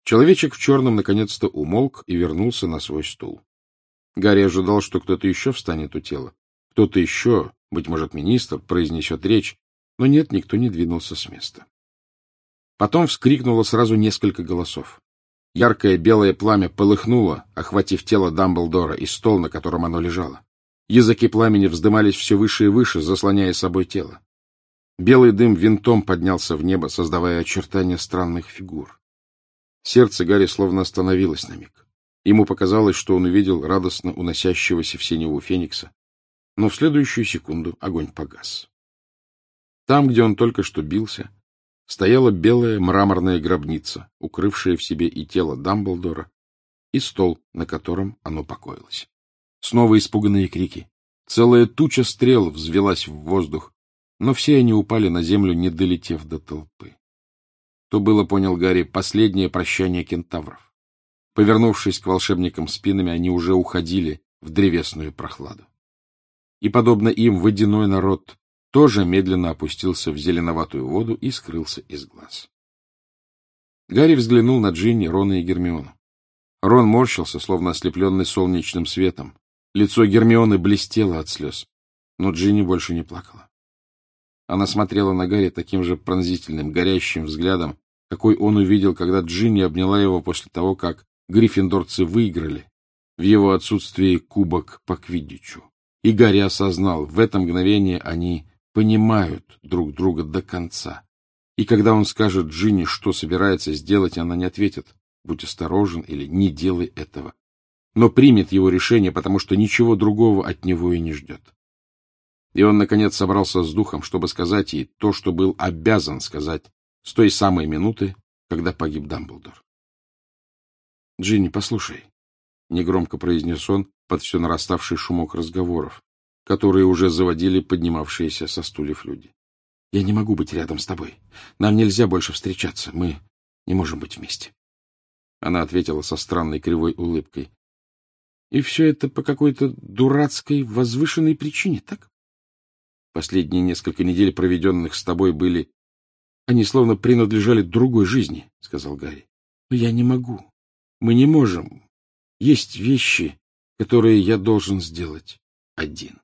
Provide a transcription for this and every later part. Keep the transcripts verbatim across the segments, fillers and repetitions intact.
Человечек в черном наконец-то умолк и вернулся на свой стул. Гарри ожидал, что кто-то еще встанет у тела. Кто-то еще, быть может, министр, произнесет речь, но нет, никто не двинулся с места. Потом вскрикнуло сразу несколько голосов. Яркое белое пламя полыхнуло, охватив тело Дамблдора и стол, на котором оно лежало. Языки пламени вздымались все выше и выше, заслоняя собой тело. Белый дым винтом поднялся в небо, создавая очертания странных фигур. Сердце Гарри словно остановилось на миг. Ему показалось, что он увидел радостно уносящегося в синеву феникса, но в следующую секунду огонь погас. Там, где он только что бился, стояла белая мраморная гробница, укрывшая в себе и тело Дамблдора, и стол, на котором оно покоилось. Снова испуганные крики. Целая туча стрел взвелась в воздух, но все они упали на землю, не долетев до толпы. То было, понял Гарри, последнее прощание кентавров. Повернувшись к волшебникам спинами, они уже уходили в древесную прохладу. И, подобно им, водяной народ тоже медленно опустился в зеленоватую воду и скрылся из глаз. Гарри взглянул на Джинни, Рона и Гермиону. Рон морщился, словно ослепленный солнечным светом. Лицо Гермионы блестело от слез, но Джинни больше не плакала. Она смотрела на Гарри таким же пронзительным, горящим взглядом, какой он увидел, когда Джинни обняла его после того, как гриффиндорцы выиграли в его отсутствии кубок по квиддичу. И Гарри осознал, в это мгновение они понимают друг друга до конца. И когда он скажет Джинни, что собирается сделать, она не ответит «будь осторожен» или «не делай этого», но примет его решение, потому что ничего другого от него и не ждет. И он, наконец, собрался с духом, чтобы сказать ей то, что был обязан сказать с той самой минуты, когда погиб Дамблдор. — Джинни, послушай, — негромко произнес он под все нараставший шумок разговоров, которые уже заводили поднимавшиеся со стульев люди. — Я не могу быть рядом с тобой. Нам нельзя больше встречаться. Мы не можем быть вместе. Она ответила со странной кривой улыбкой. — И все это по какой-то дурацкой, возвышенной причине, так? Последние несколько недель, проведенных с тобой, были... Они словно принадлежали другой жизни, — сказал Гарри. — Но я не могу. Мы не можем. Есть вещи, которые я должен сделать один.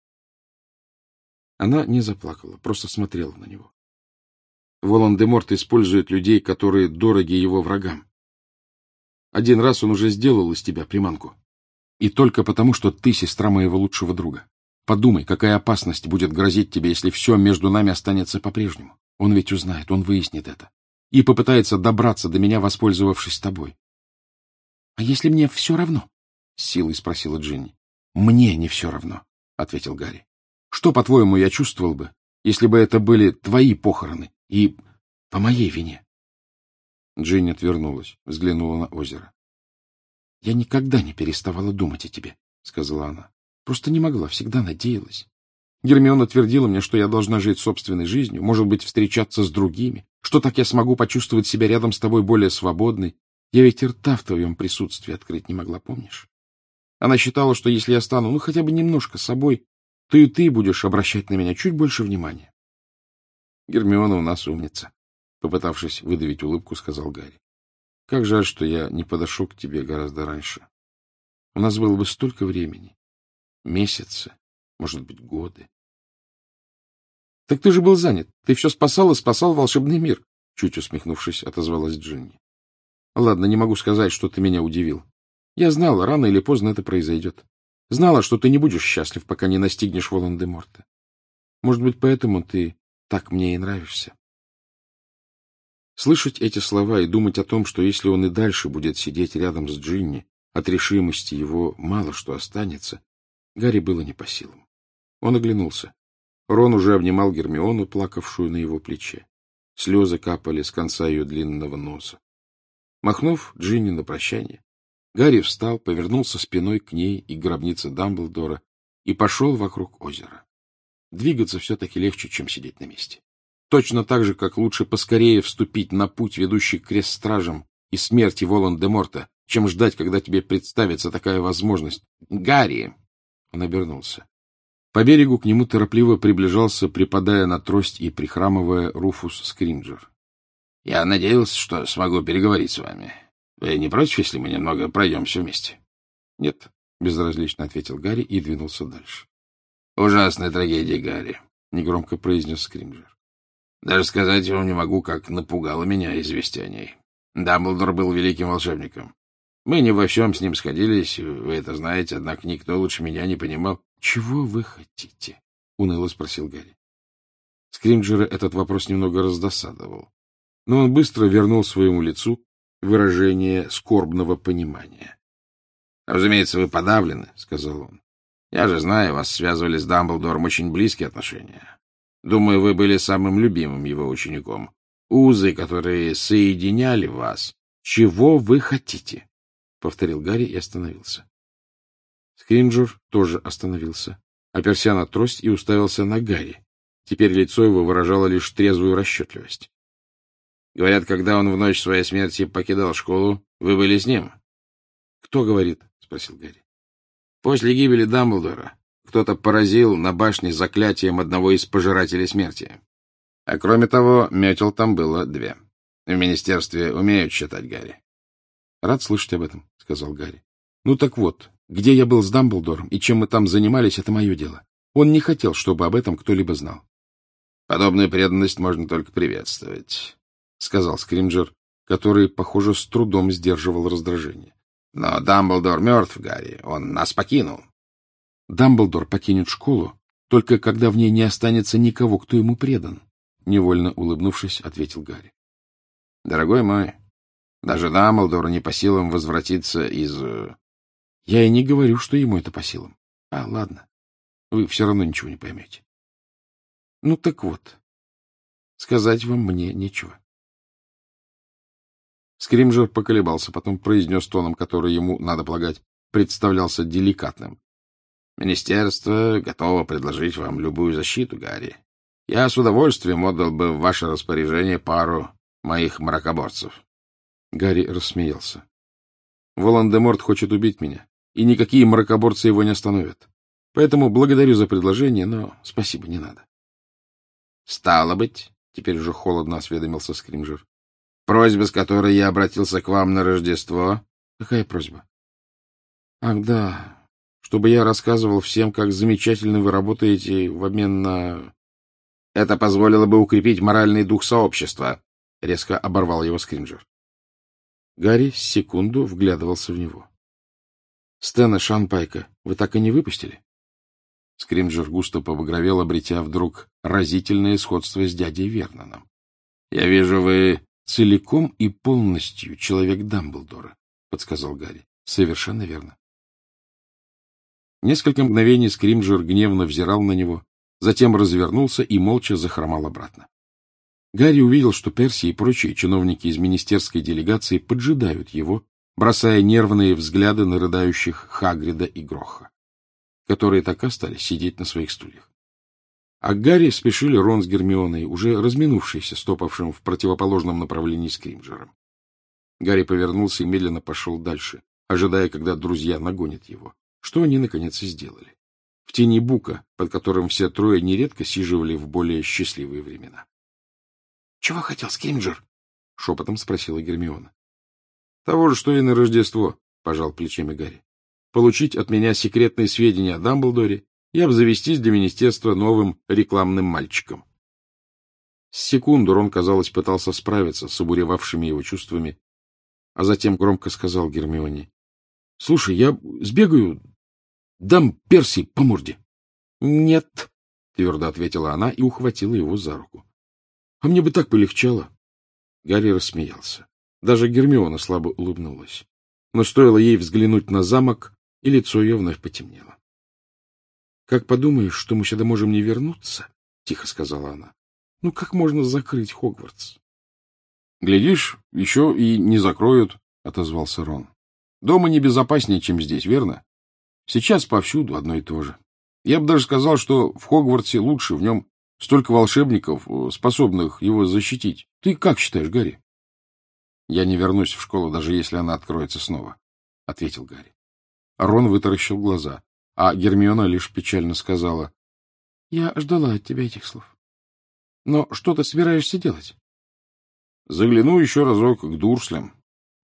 Она не заплакала, просто смотрела на него. Волан-де-Морт использует людей, которые дороги его врагам. Один раз он уже сделал из тебя приманку. И только потому, что ты сестра моего лучшего друга. Подумай, какая опасность будет грозить тебе, если все между нами останется по-прежнему. Он ведь узнает, он выяснит это. И попытается добраться до меня, воспользовавшись тобой. — А если мне все равно? — с силой спросила Джинни. — Мне не все равно, — ответил Гарри. — Что, по-твоему, я чувствовал бы, если бы это были твои похороны и по моей вине? Джинни отвернулась, взглянула на озеро. — Я никогда не переставала думать о тебе, — сказала она. — Просто не могла, всегда надеялась. Гермиона твердила мне, что я должна жить собственной жизнью, может быть, встречаться с другими, что так я смогу почувствовать себя рядом с тобой более свободной. Я ведь и рта в твоем присутствии открыть не могла, помнишь? Она считала, что если я стану, ну, хотя бы немножко собой, то и ты будешь обращать на меня чуть больше внимания. Гермиона у нас умница, — попытавшись выдавить улыбку, сказал Гарри. Как жаль, что я не подошел к тебе гораздо раньше. У нас было бы столько времени. Месяцы, может быть, годы. — Так ты же был занят. Ты все спасал и спасал волшебный мир, — чуть усмехнувшись, отозвалась Джинни. — Ладно, не могу сказать, что ты меня удивил. Я знала, рано или поздно это произойдет. Знала, что ты не будешь счастлив, пока не настигнешь Волан-де-Морта. Может быть, поэтому ты так мне и нравишься. Слышать эти слова и думать о том, что если он и дальше будет сидеть рядом с Джинни, от решимости его мало что останется, Гарри было не по силам. Он оглянулся. Рон уже обнимал Гермиону, плакавшую на его плече. Слезы капали с конца ее длинного носа. Махнув Джинни на прощание, Гарри встал, повернулся спиной к ней и к гробнице Дамблдора и пошел вокруг озера. Двигаться все-таки легче, чем сидеть на месте. Точно так же, как лучше поскорее вступить на путь, ведущий к крест-стражам и смерти Волан-де-Морта, чем ждать, когда тебе представится такая возможность. «Гарри!» Он обернулся. По берегу к нему торопливо приближался, припадая на трость и прихрамывая, Руфус Скринджер. — Я надеялся, что смогу переговорить с вами. Вы не против, если мы немного пройдемся вместе? — Нет, — безразлично ответил Гарри и двинулся дальше. — Ужасная трагедия, Гарри, — негромко произнес Скримджер. — Даже сказать вам не могу, как напугало меня известие о ней. Дамблдор был великим волшебником. Мы не во всем с ним сходились, вы это знаете, однако никто лучше меня не понимал. — Чего вы хотите? — уныло спросил Гарри. Скримджера этот вопрос немного раздосадовал, но он быстро вернул своему лицу выражение скорбного понимания. — Разумеется, вы подавлены, — сказал он. — Я же знаю, вас связывали с Дамблдором очень близкие отношения. Думаю, вы были самым любимым его учеником. Узы, которые соединяли вас. — Чего вы хотите? — повторил Гарри и остановился. Скримджер тоже остановился, оперся на трость и уставился на Гарри. Теперь лицо его выражало лишь трезвую расчетливость. — Говорят, когда он в ночь своей смерти покидал школу, вы были с ним. — Кто говорит? — спросил Гарри. — После гибели Дамблдора кто-то поразил на башне заклятием одного из пожирателей смерти. А кроме того, метел там было две. В министерстве умеют считать, Гарри. — Рад слышать об этом, — сказал Гарри. — Ну так вот, где я был с Дамблдором и чем мы там занимались, это мое дело. Он не хотел, чтобы об этом кто-либо знал. — Подобную преданность можно только приветствовать, — сказал Скримджер, который, похоже, с трудом сдерживал раздражение. — Но Дамблдор мертв, Гарри, он нас покинул. — Дамблдор покинет школу, только когда в ней не останется никого, кто ему предан, — невольно улыбнувшись, ответил Гарри. — Дорогой мой, даже Дамблдору не по силам возвратиться из... — Я и не говорю, что ему это по силам. А, ладно, вы все равно ничего не поймете. Ну так вот, сказать вам мне нечего. Скримджер поколебался, потом произнес тоном, который ему, надо полагать, представлялся деликатным. — Министерство готово предложить вам любую защиту, Гарри. Я с удовольствием отдал бы в ваше распоряжение пару моих мракоборцев. Гарри рассмеялся. — Волан-де-Морт хочет убить меня, и никакие мракоборцы его не остановят. Поэтому благодарю за предложение, но спасибо, не надо. — Стало быть, — теперь уже холодно осведомился Скримджер, — просьба, с которой я обратился к вам на Рождество... — Какая просьба? — Ах, да, чтобы я рассказывал всем, как замечательно вы работаете в обмен на... — Это позволило бы укрепить моральный дух сообщества, — резко оборвал его Скримджер. Гарри с секунду вглядывался в него. — Стэна Шанпайка вы так и не выпустили? Скримджер густо побагровел, обретя вдруг разительное сходство с дядей Верноном. — Я вижу, вы целиком и полностью человек Дамблдора, — подсказал Гарри. — Совершенно верно. Несколько мгновений Скримджер гневно взирал на него, затем развернулся и молча захромал обратно. Гарри увидел, что Перси и прочие чиновники из министерской делегации поджидают его, бросая нервные взгляды на рыдающих Хагрида и Гроха, которые так и остались сидеть на своих стульях. А к Гарри спешили Рон с Гермионой, уже разминувшиеся, стопавшим в противоположном направлении Скримджером. Гарри повернулся и медленно пошел дальше, ожидая, когда друзья нагонят его, что они, наконец, и сделали. В тени бука, под которым все трое нередко сиживали в более счастливые времена. — Чего хотел Скримджер? — шепотом спросила Гермиона. — Того же, что и на Рождество, — пожал плечами Гарри. — Получить от меня секретные сведения о Дамблдоре и обзавестись для министерства новым рекламным мальчиком. С секунду Рон, казалось, пытался справиться с обуревавшими его чувствами, а затем громко сказал Гермионе: — Слушай, я сбегаю, дам Перси по морде. — Нет, — твердо ответила она и ухватила его за руку. — А мне бы так полегчало. Гарри рассмеялся. Даже Гермиона слабо улыбнулась. Но стоило ей взглянуть на замок, и лицо ее вновь потемнело. — Как подумаешь, что мы сюда можем не вернуться, — тихо сказала она. — Ну как можно закрыть Хогвартс? — Глядишь, еще и не закроют, — отозвался Рон. — Дома небезопаснее, чем здесь, верно? Сейчас повсюду одно и то же. Я бы даже сказал, что в Хогвартсе лучше, в нем столько волшебников, способных его защитить. Ты как считаешь, Гарри? — Я не вернусь в школу, даже если она откроется снова, — ответил Гарри. Рон вытаращил глаза, а Гермиона лишь печально сказала: — Я ждала от тебя этих слов. Но что ты собираешься делать? — Загляну еще разок к Дурслям.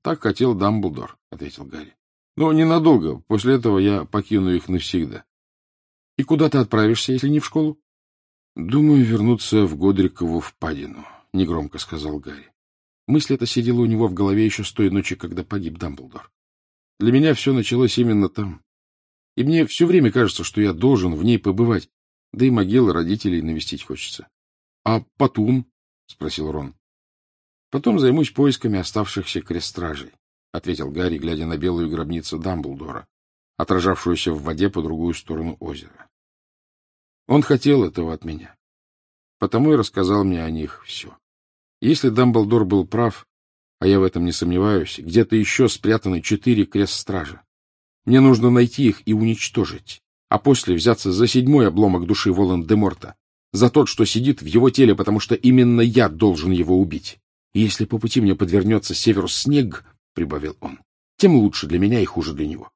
Так хотел Дамблдор, — ответил Гарри. — Но ненадолго. После этого я покину их навсегда. — И куда ты отправишься, если не в школу? — Думаю, вернуться в Годрикову впадину, — негромко сказал Гарри. Мысль эта сидела у него в голове еще с той ночи, когда погиб Дамблдор. Для меня все началось именно там. И мне все время кажется, что я должен в ней побывать, да и могилы родителей навестить хочется. — А потом? — спросил Рон. — Потом займусь поисками оставшихся крестстражей, — ответил Гарри, глядя на белую гробницу Дамблдора, отражавшуюся в воде по другую сторону озера. Он хотел этого от меня, потому и рассказал мне о них все. Если Дамблдор был прав, а я в этом не сомневаюсь, где-то еще спрятаны четыре крестстража. Мне нужно найти их и уничтожить, а после взяться за седьмой обломок души Волан-де-Морта, за тот, что сидит в его теле, потому что именно я должен его убить. И если по пути мне подвернется Северус Снег, — прибавил он, — тем лучше для меня и хуже для него.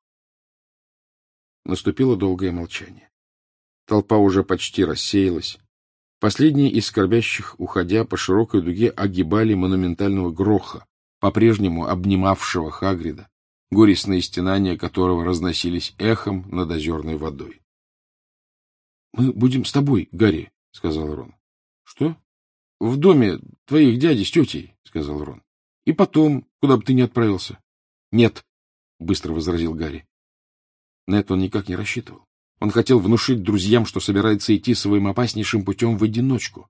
Наступило долгое молчание. Толпа уже почти рассеялась. Последние из скорбящих, уходя по широкой дуге, огибали монументального Гроха, по-прежнему обнимавшего Хагрида, горестные стенания которого разносились эхом над озерной водой. — Мы будем с тобой, Гарри, — сказал Рон. — Что? — В доме твоих дядей с тетей, — сказал Рон. — И потом, куда бы ты ни отправился. — Нет, — быстро возразил Гарри. На это он никак не рассчитывал. Он хотел внушить друзьям, что собирается идти своим опаснейшим путем в одиночку.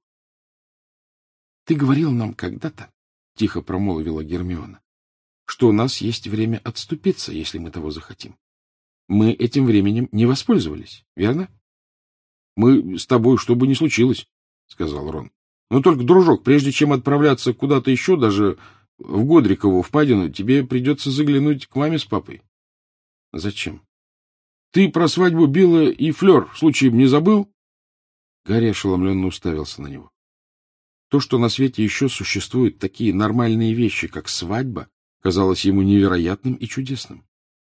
— Ты говорил нам когда-то, — тихо промолвила Гермиона, — что у нас есть время отступиться, если мы того захотим. Мы этим временем не воспользовались, верно? — Мы с тобой, что бы ни случилось, — сказал Рон. — Но только, дружок, прежде чем отправляться куда-то еще, даже в Годрикову впадину, тебе придется заглянуть к маме с папой. — Зачем? — Ты про свадьбу Билла и Флёр случаем не забыл? Гарри ошеломленно уставился на него. То, что на свете еще существуют такие нормальные вещи, как свадьба, казалось ему невероятным и чудесным.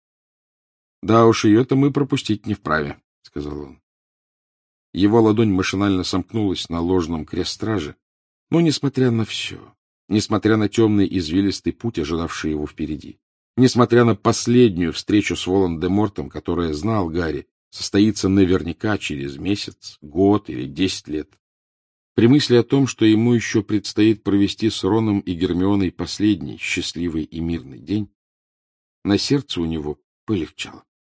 — Да уж, ее-то мы пропустить не вправе, — сказал он. Его ладонь машинально сомкнулась на ложном крестраже, но, несмотря на все, несмотря на темный извилистый путь, ожидавший его впереди, несмотря на последнюю встречу с Волан-де-Мортом, которая, знал Гарри, состоится наверняка через месяц, год или десять лет, при мысли о том, что ему еще предстоит провести с Роном и Гермионой последний счастливый и мирный день, на сердце у него полегчало.